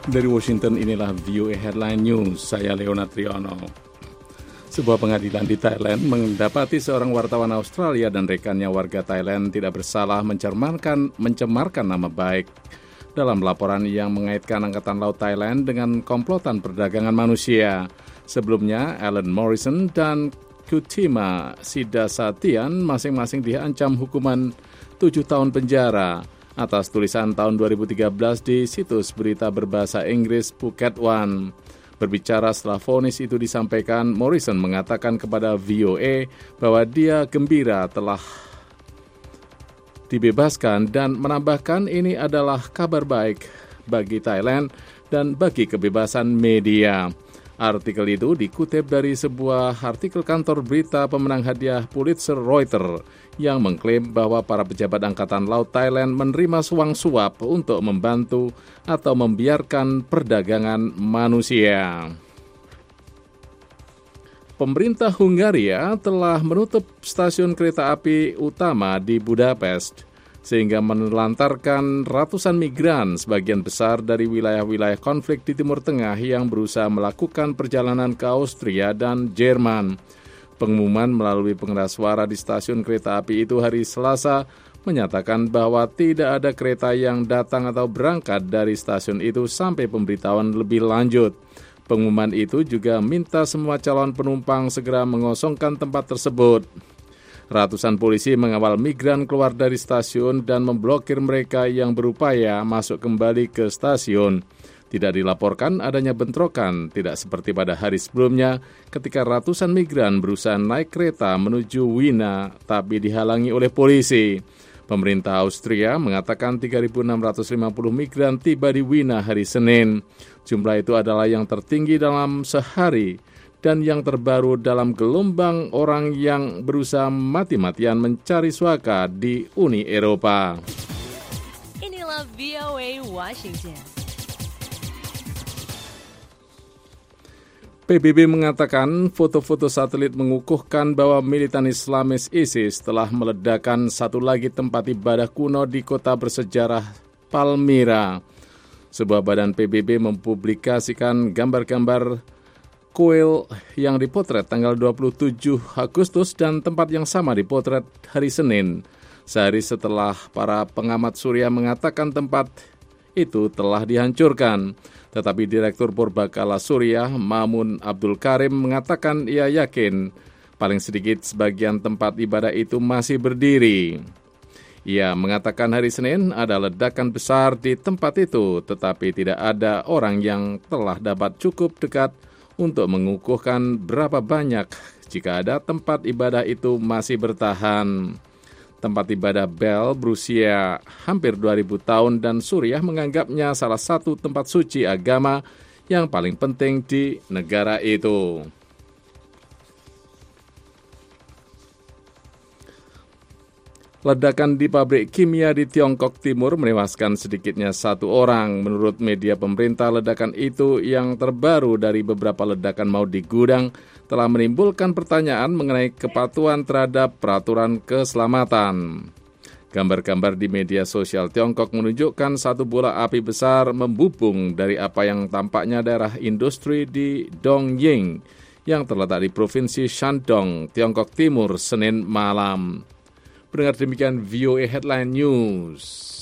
Dari Washington, inilah VOA Headline News. Saya Leonard Triono. Sebuah pengadilan di Thailand mendapati seorang wartawan Australia dan rekannya warga Thailand tidak bersalah mencemarkan nama baik dalam laporan yang mengaitkan Angkatan Laut Thailand dengan komplotan perdagangan manusia. Sebelumnya, Alan Morrison dan Kutima Sidasatian masing-masing diancam hukuman 7 tahun penjara atas tulisan tahun 2013 di situs berita berbahasa Inggris Phuket One. Berbicara setelah vonis itu disampaikan, Morrison mengatakan kepada VOA bahwa dia gembira telah dibebaskan dan menambahkan ini adalah kabar baik bagi Thailand dan bagi kebebasan media. Artikel itu dikutip dari sebuah artikel kantor berita pemenang hadiah Pulitzer Reuters yang mengklaim bahwa para pejabat Angkatan Laut Thailand menerima suang suap untuk membantu atau membiarkan perdagangan manusia. Pemerintah Hungaria telah menutup stasiun kereta api utama di Budapest sehingga menelantarkan ratusan migran sebagian besar dari wilayah-wilayah konflik di Timur Tengah yang berusaha melakukan perjalanan ke Austria dan Jerman. Pengumuman melalui pengeras suara di stasiun kereta api itu hari Selasa menyatakan bahwa tidak ada kereta yang datang atau berangkat dari stasiun itu sampai pemberitahuan lebih lanjut. Pengumuman itu juga minta semua calon penumpang segera mengosongkan tempat tersebut. Ratusan polisi mengawal migran keluar dari stasiun dan memblokir mereka yang berupaya masuk kembali ke stasiun. Tidak dilaporkan adanya bentrokan, tidak seperti pada hari sebelumnya ketika ratusan migran berusaha naik kereta menuju Wina tapi dihalangi oleh polisi. Pemerintah Austria mengatakan 3.650 migran tiba di Wina hari Senin. Jumlah itu adalah yang tertinggi dalam sehari dan yang terbaru dalam gelombang orang yang berusaha mati-matian mencari suaka di Uni Eropa. Inilah VOA Washington. PBB mengatakan foto-foto satelit mengukuhkan bahwa militan Islamis ISIS telah meledakkan satu lagi tempat ibadah kuno di kota bersejarah Palmyra. Sebuah badan PBB mempublikasikan gambar-gambar kuil yang dipotret tanggal 27 Agustus dan tempat yang sama dipotret hari Senin. Sehari setelah para pengamat Suriah mengatakan tempat itu telah dihancurkan. Tetapi Direktur Purbakala Suriah, Mamun Abdul Karim, mengatakan ia yakin paling sedikit sebagian tempat ibadah itu masih berdiri. Ia mengatakan hari Senin ada ledakan besar di tempat itu, tetapi tidak ada orang yang telah dapat cukup dekat untuk mengukuhkan berapa banyak jika ada tempat ibadah itu masih bertahan. Tempat ibadah Bel berusia hampir 2000 tahun dan Suriah menganggapnya salah satu tempat suci agama yang paling penting di negara itu. Ledakan di pabrik kimia di Tiongkok Timur menewaskan sedikitnya 1 orang. Menurut media pemerintah, ledakan itu yang terbaru dari beberapa ledakan maut di gudang telah menimbulkan pertanyaan mengenai kepatuhan terhadap peraturan keselamatan. Gambar-gambar di media sosial Tiongkok menunjukkan satu bola api besar membubung dari apa yang tampaknya daerah industri di Dongying yang terletak di Provinsi Shandong, Tiongkok Timur, Senin malam. Pendengar, demikian VOA Headline News.